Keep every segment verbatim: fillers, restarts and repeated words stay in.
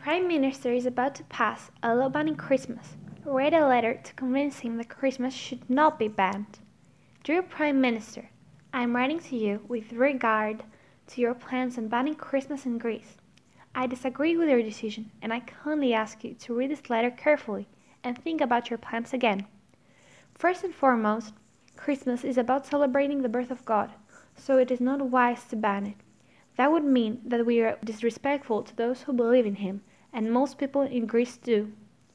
Prime Minister is about to pass a law banning Christmas. Write a letter to convince him that Christmas should not be banned. Dear Prime Minister, I am writing to you with regard to your plans on banning Christmas in Greece. I disagree with your decision, and I kindly ask you to read this letter carefully and think about your plans again. First and foremost, Christmas is about celebrating the birth of God, so it is not wise to ban it. That would mean that we are disrespectful to those who believe in Him, and most people in Greece do.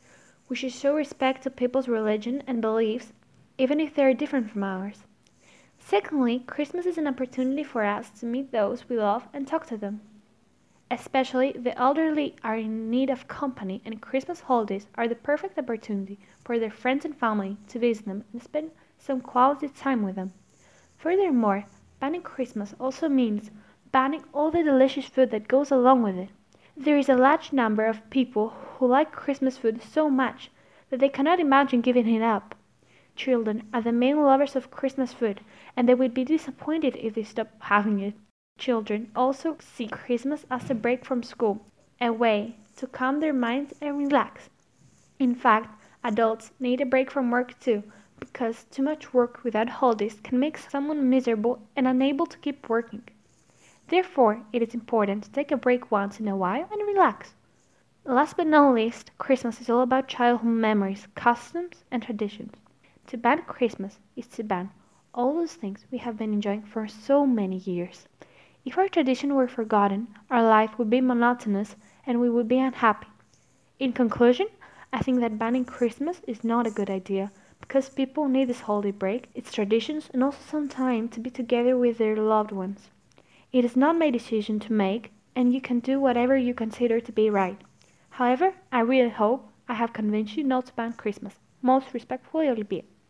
We should show respect to people's religion and beliefs, even if they are different from ours. Secondly, Christmas is an opportunity for us to meet those we love and talk to them. Especially the elderly are in need of company, and Christmas holidays are the perfect opportunity for their friends and family to visit them and spend some quality time with them. Furthermore, banning Christmas also means banning all the delicious food that goes along with it. There is a large number of people who like Christmas food so much that they cannot imagine giving it up. Children are the main lovers of Christmas food, and they would be disappointed if they stopped having it. Children also see Christmas as a break from school, a way to calm their minds and relax. In fact, adults need a break from work too, because too much work without holidays can make someone miserable and unable to keep working. Therefore, it is important to take a break once in a while and relax. Last but not least, Christmas is all about childhood memories, customs, and traditions. To ban Christmas is to ban all those things we have been enjoying for so many years. If our tradition were forgotten, our life would be monotonous and we would be unhappy. In conclusion, I think that banning Christmas is not a good idea because people need this holiday break, its traditions, and also some time to be together with their loved ones. It is not my decision to make, and you can do whatever you consider to be right. However, I really hope I have convinced you not to ban Christmas. Most respectfully, Olivia.